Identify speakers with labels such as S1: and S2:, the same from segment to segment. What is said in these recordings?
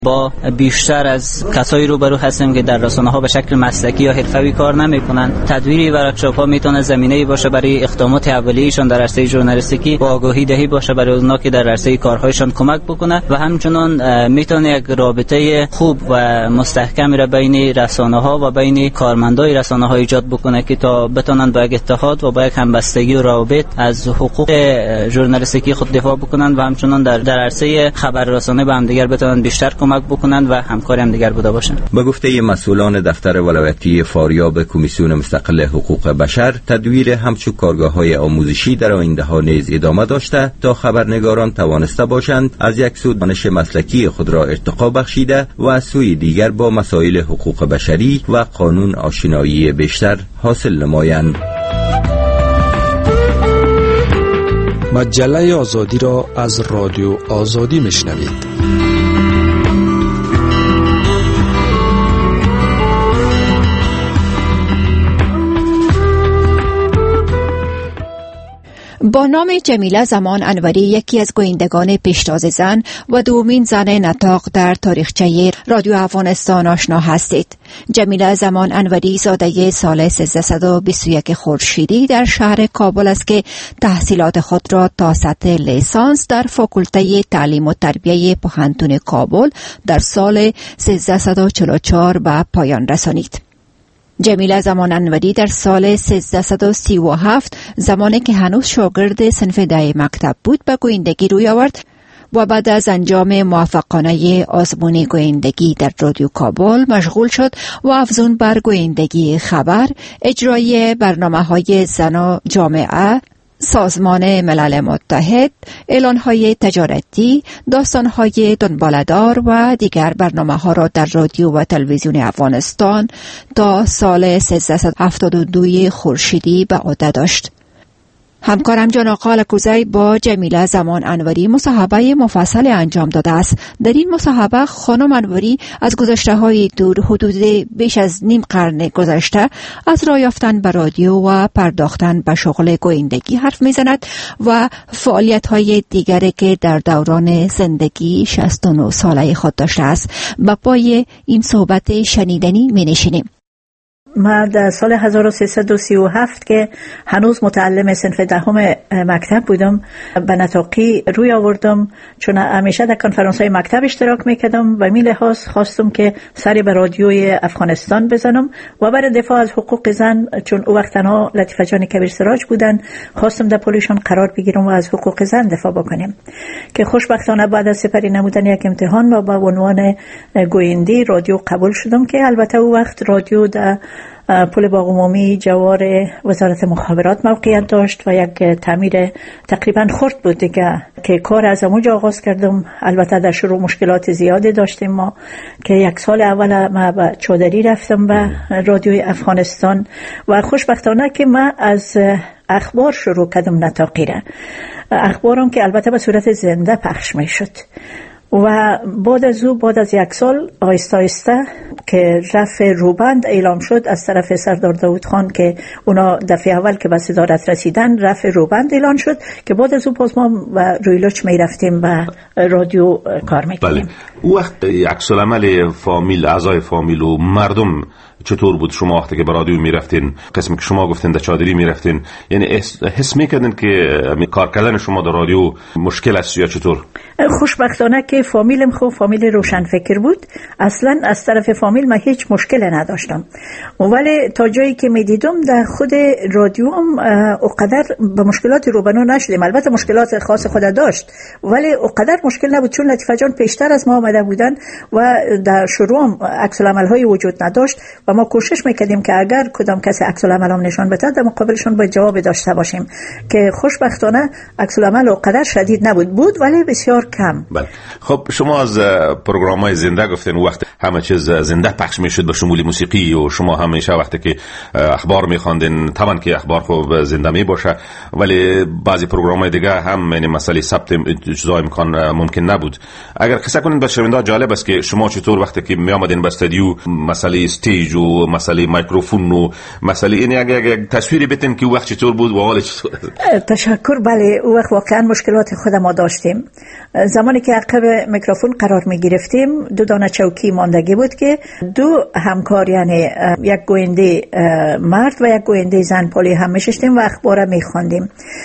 S1: با بیشتر از کسایی روبرو هستیم که در رسانه‌ها به شکل مسلکی یا حرفه‌ای کار نمی‌کنن. تدویری ورکشاپ‌ها میتونه زمینه‌ای باشه برای اقدامات اولیه‌شان در عرصه ژورنالیستیکی و آگاهی دهی باشه برای اونها که در عرصه کارهایشان کمک بکنه و همچنین میتونه یک رابطه خوب و مستحکمی را بین رسانه‌ها و بین کارمندای رسانه‌ها ایجاد بکنه که تا بتونن با یک اتحاد و با یک همبستگی و روابط از حقوق ژورنالیستیکی خود دفاع بکنن و همچنین در عرصه خبررسانی به هم دیگر بتونن بیشتر کمک بکنن و همکاری هم دیگر بوده باشن.
S2: به گفته مسئولان دفتر ولایتی فاریاب کمیسیون مستقل حقوق بشر، تدویر همچون کارگاه‌های آموزشی در آینده‌ها نیز ادامه داشته تا خبرنگاران توانسته باشند از یک سو دانش مسلکی خود را ارتقا بخشیده و از سوی دیگر با مسائل حقوق بشری و قانون آشنایی بیشتر حاصل نمایند.
S3: مجله آزادی را از رادیو آزادی میشنوید.
S4: با نام جمیله زمان انوری، یکی از گویندگان پیشتاز زن و دومین زن نطاق در تاریخچه رادیو افغانستان آشنا هستید. جمیله زمان انوری زاده سال 1321 خورشیدی در شهر کابل است که تحصیلات خود را تا سطح لیسانس در فاکولته تعلیم و تربیه پوهنتون کابل در سال 1344 به پایان رسانید. جمیله زمان انوری در سال 1337 زمانی که هنوز شاگرد صنف 10 مکتب بود به گویندگی روی آورد و بعد از انجام موفقانه آزمون گویندگی در رادیو کابل مشغول شد و افزون بر گویندگی خبر، اجرای برنامه‌های زن و جامعه، سازمان ملل متحد، اعلان‌های تجارتی، داستان‌های دنباله‌دار و دیگر برنامه‌ها را در رادیو و تلویزیون افغانستان تا سال 1372 خورشیدی به عهده داشت. همکارم جان آقا الکوزی با جمیله زمان انوری مصاحبه مفصل انجام داده است. در این مصاحبه خانم انوری از گذشته‌های دور حدود بیش از نیم قرن گذشته از راه یافتن به رادیو و پرداختن به شغل گویندگی حرف می‌زند و فعالیت‌های دیگری که در دوران زندگی 69 ساله خود داشته است. با پای این صحبت شنیدنی می‌نشینیم.
S5: من در سال 1337 که هنوز متعلم صنف 10 مکتب بودم به نطاقی روی آوردم، چون همیشه در کنفرانس های مکتب اشتراک میکردم و می لحاظ خواستم که سری به رادیوی افغانستان بزنم و برای دفاع از حقوق زن، چون او وقت تنها لطیفه جان کبیر سراج بودن، خواستم در پولیشون قرار بگیرم و از حقوق زن دفاع بکنیم که خوشبختانه بعد از سپری نمودن یک امتحان و با عنوان گویندی رادیو قبول شدم که البته او وقت رادیو در پل باغ عمومی جوار وزارت مخابرات موقعیت داشت و یک تعمیر تقریبا خرد بود دیگه که کار از اونجا آغاز کردم. البته در شروع مشکلات زیادی داشتیم ما که یک سال اول ما به چادری رفتم به رادیوی افغانستان و خوشبختانه که ما از اخبار شروع کردم نطاقی را، اخبارم که البته به صورت زنده پخش می شد و بعد از یک سال آهسته آهسته که رفع روبند اعلام شد از طرف سردار داود خان که اونا دفعه اول که به صدارت رسیدن رفع روبند اعلان شد که بعد از باز ما و رویلوچ می رفتیم و رادیو کار می کردیم.
S6: بله. او وقت عکس العمل فامیل، اعضای فامیل و مردم چطور بود؟ شما وقتی که به رادیو میرفتین، قسمی که شما گفتین در چادری میرفتین، یعنی حس میکردین که کار کردن شما در رادیو مشکل است یا چطور؟
S5: خوشبختانه که فامیلم خوب فامیل روشن فکر بود، اصلا از طرف فامیل من هیچ مشکل نداشتم، ولی تا جایی که میدیدم در خود رادیو هم اقدر به مشکلات روبرو نشدیم. البته مشکلات خاص خود داشت ولی اقدر مشکل نبود، چون لطیفه جان پیشتر از ما آمده بودن و در شروع هم عکس العمل‌های وجود نداشت و ما کوشش میکردیم که اگر کدام کسی عکس العمل هم نشان بده در مقابلشون باید جواب داشته باشیم که خوشبختانه عکس العمل اونقدر شدید بود ولی بسیار کم.
S6: بله. خب شما از پروگرام‌های زنده گفتین، وقت همه چیز زنده پخش میشد به شمول موسیقی و شما همیشه وقتی که اخبار میخواندین، طبعا که اخبار خوب زنده می باشه ولی بعضی پروگرام‌های دیگه هم یعنی مسئله ثبت اجرای ممکن نبود. اگر قصه کنین به شنونده جالب است که شما چطور وقتی که می آمدین به استودیو مسئله استیج و مسئله میکروفون و مسئله این یک تصویری بتین که وقت چطور بود و حال چطور؟
S5: تشکر. بله او وقت واقعا مشکلات خود ما داشتیم. زمانی که عقب میکروفون قرار می گرفتیم 2 دانه چوکی ماندگی بود که 2 همکار یعنی یک گوینده مرد و یک گوینده زن پلی هم میشستیم و اخبار می خواندیم.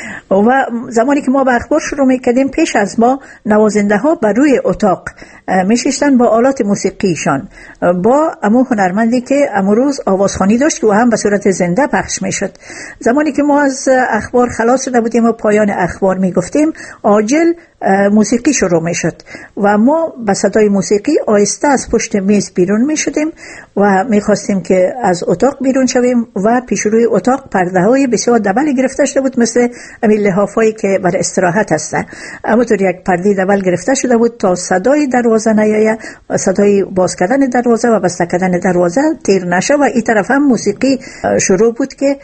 S5: و زمانی که ما به اخبار شروع میکردیم پیش از ما نوازنده ها بر روی اتاق میشستن با آلات موسیقیشان با امو هنرمندی که امروز آوازخوانی داشت که هم به صورت زنده پخش میشد. زمانی که ما از اخبار خلاص شده بودیم و پایان اخبار میگفتیم عاجل موسیقی شروع میشد و ما با صدای موسیقی آهسته از پشت میز بیرون میشدیم و میخواستیم که از اتاق بیرون شویم و پیش روی اتاق پرده های بسیار دبل گرفته شده بود مثل امی لحافایی که برای استراحت هستن. همونطور یک پرده دبل گرفته شده بود تا صدای دروازه نیاید، صدای باز کردن دروازه و بسته کردن دروازه تیر نشه و این طرف هم موسیقی شروع بود که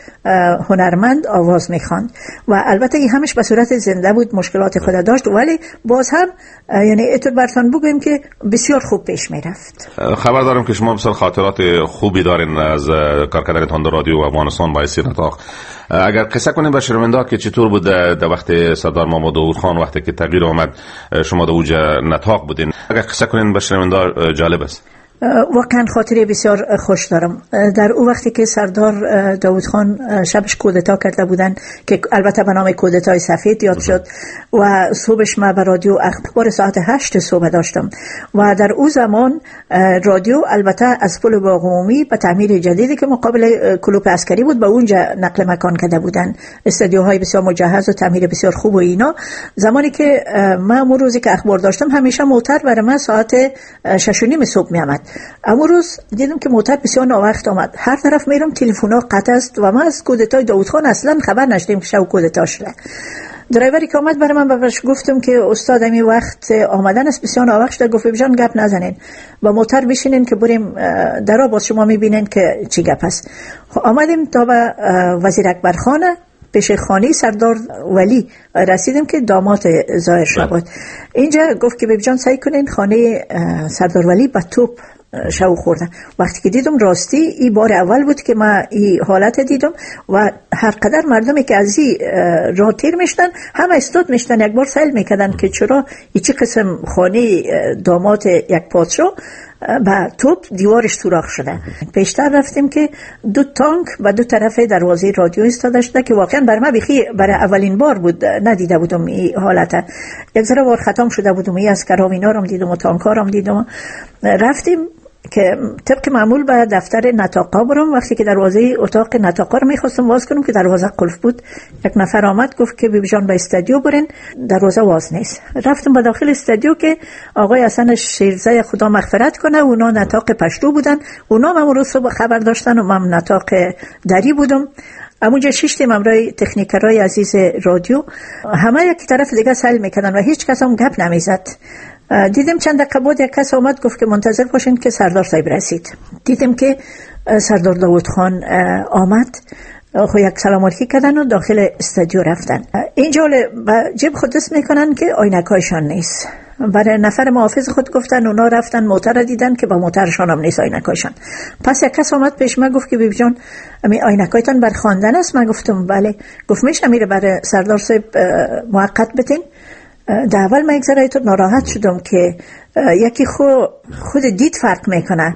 S5: هنرمند آواز میخواند و البته این همش به صورت زنده بود. مشکلات خود داشت ولی باز هم یعنی اتون برتان بگویم که بسیار خوب پیش میرفت.
S6: خبر دارم که شما بسیار خاطرات خوبی دارین از کار کردنتان در رادیو افغانستان با سیر نطاق. اگر قصه کنیم به شنونده که چطور بود در وقت سردار محمد داود خان وقتی که تغییر آمد شما در اوج نطاق بودین، اگر قصه کنیم به شنونده جالب است.
S5: واقعا خاطره بسیار خوش دارم. در اون وقتی که سردار داود خان شبش کودتا کرده بودن که البته به نام کودتای سفید یاد شد و صبحش ما به رادیو اخبار ساعت 8 صبح داشتم و در اون زمان رادیو البته از پل باغ-عمومی به تعمیر جدیدی که مقابل کلوپ عسکری بود به اونجا نقل مکان کرده بودن، استودیوهای بسیار مجهز و تعمیر بسیار خوب و اینا. زمانی که من اون روزی که اخبار داشتم همیشه موتر برای من ساعت 6:30 صبح می آمد. اما روز دیدم که موتر بسیار ناوقت آمد، هر طرف میرم تلفن‌ها قطع است و من از کودتای داود خان اصلا خبر نداشتم که شب کودتا شده. درایوری که آمد برای من بهش گفتم که استاد این وقت آمدن است بسیار ناوقت شده. گفت بجان گپ نزنین با موتر بشینین که بریم درا باز شما میبینین که چی گپ است. آمدیم تا به وزیر اکبر خانه پیش خانه سردار ولی رسیدیم که داماد ظاهر شد بود. اینجا گفت که بجان سعی کنین خانه سردار ولی با توپ شو خوردن. وقتی که دیدم راستی این بار اول بود که من این حالت دیدم و هر قدر مردمی که از این راه تیر میشتن همه استاد میشتن یک بار سوال میکردن که چرا ایچی قسم خانه داماد یک پادشاه با توپ دیوارش سوراخ شده. پیشتر رفتیم که 2 تانک و 2 طرف دروازه رادیو ایستاده شده که واقعا بر من برای اولین بار بود، ندیده بودم این حالت. یک ذره وار ختم شده بودم، این از کرامینا رو دیدم و تانکا رو دیدم. رفتیم که طبق معمول به دفتر نطاقا برم. وقتی که دروازه اتاق نطاقا رو میخواستم باز کنم که دروازه قلف بود، یک نفر آمد گفت که بیبیجان به استودیو برین، دروازه باز نیست. رفتم به داخل استودیو که آقای حسن شیرزه خدا مغفرت کنه اونا نطاق پشتو بودن، اونا من روز صبح خبر داشتن و من نطاق دری بودم. امونجا شیشتیم امرای تکنیکرای عزیز رادیو همه یک طرف دیگه سل میکردن و هیچ کس هم گپ نمیزد. دیدم چند دقیقه بعد یک کس آمد گفت که منتظر باشین که سردار صاحب رسید. دیدم که سردار داود خان آمد، خو یک سلام علیکی کردن و داخل استودیو رفتن. اینجا جیب خود دست میکنن که آینکایشان نیست. برای نفر محافظ خود گفتن اونا رفتن موتر را دیدن که با موترشان هم نیست آینکایشان. پس یک کس آمد پیش من گفت که بیبی جان امی آینکایتان بر خواندن است؟ من گفتم بله. گفت میشه میره برای سردار صاحب موقت بتین؟ در اول من یک ذره تو ناراحت شدم که یکی خود دید فرق میکنه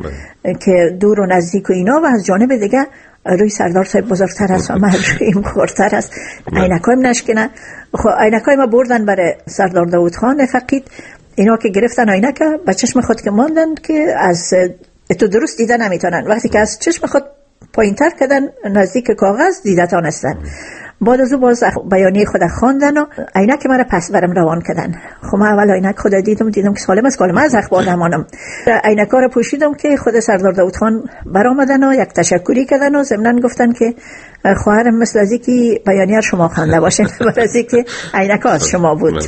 S5: که دور و نزدیک و اینا و از جانب دیگه روی سردار صاحب بزرگتر است و من رویم خورتر است، عینکایم نشکنه. خب عینکای ما بردن برای سردار داود خان فقید. اینا که گرفتن عینک به چشم خود که ماندن که از تو درست دیده نمیتونن، وقتی که از چشم خود پایینتر کردن نزدیک کاغذ دیده تانستن. بعد از او باز بیانیه خود خواندن و عینک مرا پس برم روان کردن. خب من اول عینک خود دیدم که سالم است، کالم از اخبار نمانم. عینکا رو پوشیدم که خود سردار داود خان برآمدن و یک تشکری کردن و ضمناً گفتن که خواهرم مثل از اینکه بیانیه شما خوانده باشین برای از اینکه عینک از شما بود.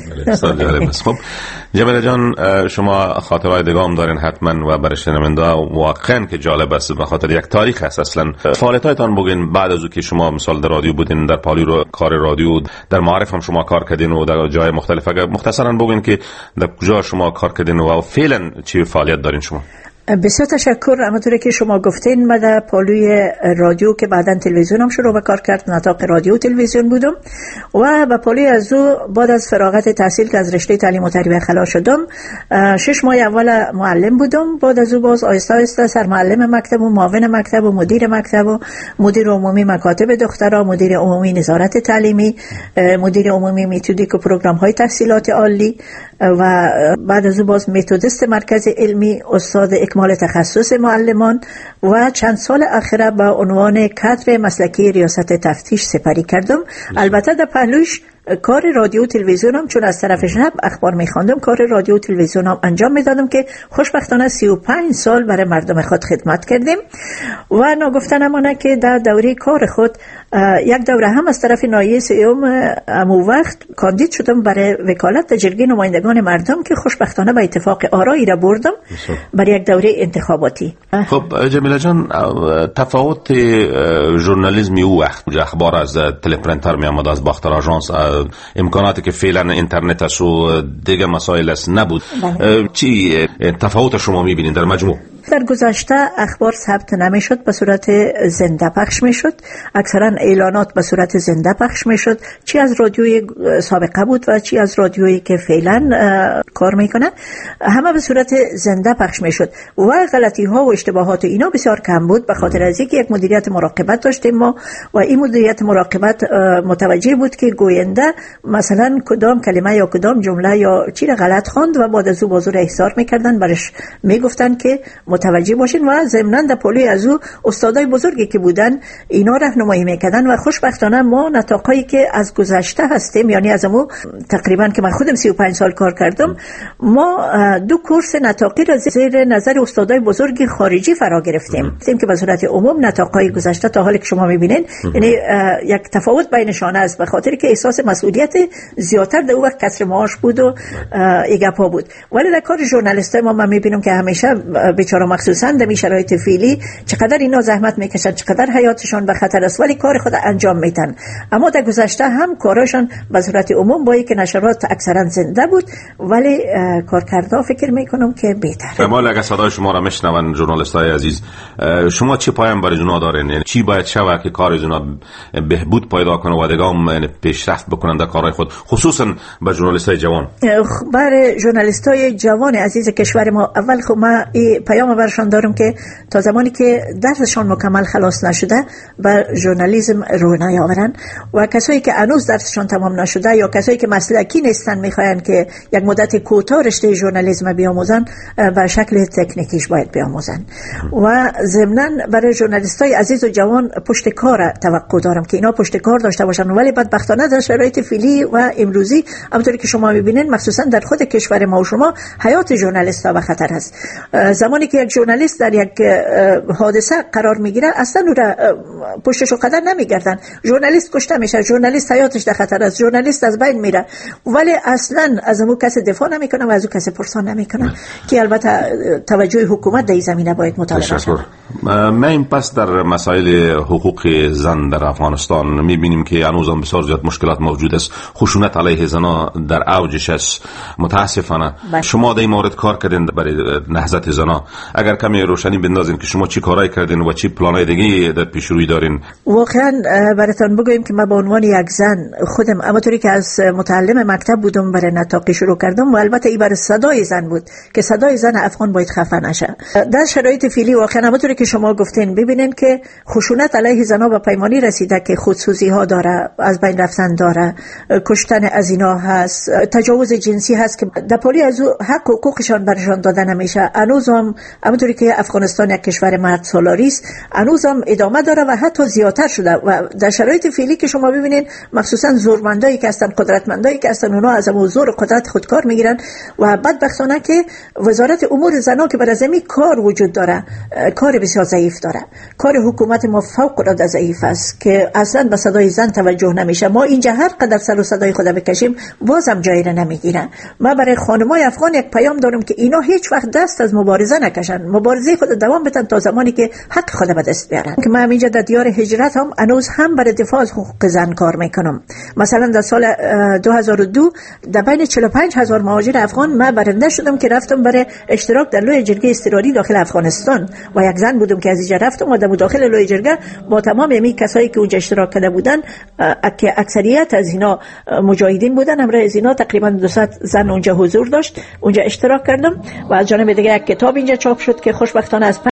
S6: خب جمیله جان، شما خاطرهای دیگه هم دارین حتما و برای شنونده واقعا که جالب است، به خاطر یک تاریخ است. اصلا فعالیتاتون بگین بعد از که شما مثلا در رادیو بودین، در پالی کار رادیو، در معارف هم شما کار کردین و در جای مختلف، اگر مختصرا بگین که در کجا شما کار کردین و فعلا چی فعالیت دارین شما؟
S5: بسیار تشکر. همونطوری که شما گفتین من در پالوی رادیو که بعداً تلویزیون هم شروع به کار کرد، نطاق رادیو و تلویزیون بودم و با پالوی از او بعد از فراغت تحصیل که از رشته تعلیم و تربیت خلاص شدم 6 ماه اول معلم بودم. بعد از او باز آهسته آهسته سرمعلم مکتب و معاون مکتب و مدیر مکتب و مدیر عمومی مکاتب دخترا، مدیر عمومی نظارت تعلیمی، مدیر عمومی متدیک و پروگرام‌های تحصیلات عالی و بعد از او باز متدیست مرکز علمی، استاد اکمال تخصص معلمان و چند سال اخیره با عنوان کادر مسلکی ریاست تفتیش سپری کردم. البته در پهلوش کار رادیو و تلویزیونم، چون از طرف شب اخبار می‌خواندم، کار رادیو و تلویزیونم انجام میدادم که خوشبختانه 35 سال برای مردم خود خدمت کردیم. و نگفتن امانه که در دوره کار خود یک دوره هم از طرف نایه سیوم امو وقت کاندید شدم برای وکالت در جرگه نمایندگان مردم که خوشبختانه به اتفاق آرایی را بردم برای یک دوره انتخاباتی.
S6: خب جمیله جان، تفاوت ژورنالیسم او وقت اخبار از تلپرنتر می آمد، از باختر آژانس، امکاناتی که فعلا اینترنت است و دیگه مسائل است نبود. چی تفاوت شما می‌بینید در مجموع؟
S5: در گذشته اخبار ثبت نمیشد، به صورت زنده پخش میشد. اکثرا اعلانات به صورت زنده پخش میشد، چی از رادیوی سابقه بود و چی از رادیویی که فعلا کار میکنه، همه به صورت زنده پخش میشد و غلطی ها و اشتباهات اینا بسیار کم بود، به خاطر از اینکه یک مدیریت مراقبت داشتیم ما و این مدیریت مراقبت متوجه بود که گوینده مثلا کدام کلمه یا کدام جمله یا چی را غلط خواند و بعد از او بازور احضار میکردن، برش میگفتن که متوجه باشین و ضمناً در پالی از او استادای بزرگی که بودن اینا راهنمایی میکردن و خوشبختانه ما نطاقایی که از گذشته هستیم، یعنی از امو تقریبا که من خودم 35 سال کار کردم، ما 2 کورس نطاقی را زیر نظر استادای بزرگی خارجی فرا گرفتیم که به صورت عموم نطاقای گذشته تا حالی که شما میبینین یعنی یک تفاوت بینشان است، به خاطر که احساس مسئولیت زیادتر در اون وقت کسر معاش بود و ایگپا بود. ولی در کار ژورنالیستی ما من میبینم که همیشه بیچاره مخصوصا در شرایط فعلی چقدر اینا زحمت میکشن، چقدر حیاتشان به خطر است، ولی کار خود انجام میدن. اما در گذشته هم کارشان به صورت عموم با اینکه نشرات اکثرا زنده بود، ولی کارکردا فکر میکنم که بهتره.
S6: اما اگه صدای شما را میشنون ژورنالیستای عزیز، شما چی پایم برای جنا دارین؟ یعنی چی باید شود که کار جنا بهبود پیدا کنه و دیگه هم پیشرفت بکنن در کارهای خود، خصوصا به ژورنالیستای جوان؟
S5: برای ژورنالیستای جوان عزیز کشور ما، اول خب ما پیام برشان دارم که تا زمانی که درسشان مکمل خلاص نشده به ژورنالیسم رو نیاورن و کسایی که هنوز درسشان تمام نشده یا کسایی که مسلکی نیستن میخواین که یک مدت کوتاه رشته ژورنالیسم بیاموزن، به شکل تکنیکیش باید بیاموزن. و ضمناً برای ژورنالیستای عزیز و جوان پشت کار توقع دارم که اینا پشت کار داشته باشن، ولی بدبختانه در شرایط فعلی و امروزی همونطوری که شما میبینین مخصوصا در خود کشور ما و شما حیات ژورنالیست‌ها به خطر است. زمانی که یک ژورنالیست در یک حادثه قرار میگیره اصلا او را پشتش رو قدر نمیگردن، ژورنالیست کشته میشه، ژورنالیست حیاتش در خطر است، ژورنالیست از بین میره، ولی اصلا از اون کس دفاع نمیکنه و از اون کس پرسان نمیکنه که البته توجه حکومت در این زمینه باید مطالبه بشه.
S6: ما پس در مسائل حقوق زن در افغانستان میبینیم که هنوز هم بسیار زیاد مشکلات موجود است، خشونت علیه زنان در اوجش است متاسفانه. شما در این مورد کار کردین برای نهضت زنان، اگر کمی روشنی بندازین که شما چی کارایی کردین و چی پلانای دیگه در پیش روی دارین؟ واقعا
S5: براتون بگویم که من به عنوان یک زن خودم همونطوری که از متعلم مکتب بودم برای نطاقی شروع کردم و البته این برای صدای زن بود که صدای زن افغان باید خفه نشه. در شرایط فعلی واقعا همونطوری که شما گفتین ببینین که خشونت علیه زنان به پیمانی رسیده که خودسوزی ها داره، از بین رفتن داره، کشتن از اینا هست، تجاوز جنسی هست که در پالی از حق و حقوقشان برشان داده نمیشه. هنوزم همونطوری که افغانستان یک کشور مرد سالاری است هنوزم ادامه داره و حتی زیادتر شده و در شرایط فعلی که شما ببینین مخصوصا زورمندایی که هستن، قدرتمندایی که هستن، اونا از زور قدرت خودکار میگیرن و بدبختانه که وزارت امور زنان که برای زمین کار وجود داره، کار بسیار ضعیف داره. کار حکومت ما فوق العاده ضعیف است که اصلا به صدای زن توجه نمیشه. ما اینجا هر قدر سر و صدای خود بکشیم بازم جایی را نمیگیرن. ما برای خانمای افغان یک پیام دارم که اینا هیچ وقت دست از مبارزه نکشن، مبارزه خود دوام بدن تا زمانی که حق خود به دست بیارن. که من اینجا در دیار هجرت هم هنوز هم برای دفاع از حقوق زن کار میکنم. مثلا در سال 2002 در بین 45,000 مهاجر افغان من برنده شدم که رفتم برای اشتراک در لوی جرگه اضطراری داخل افغانستان و یک زن بودم که از اینجا رفتم و در داخل لوی جرگه با تمام همین کسایی که اونجا اشتراک کرده بودن که اکثریت از اینا مجاهدین بودن، همراه از اینا تقریبا 200 زن اونجا حضور داشت. اونجا اشتراک کردم و از جانب دیگه یک کتاب اینجا چاپ شد که خوشبختانه از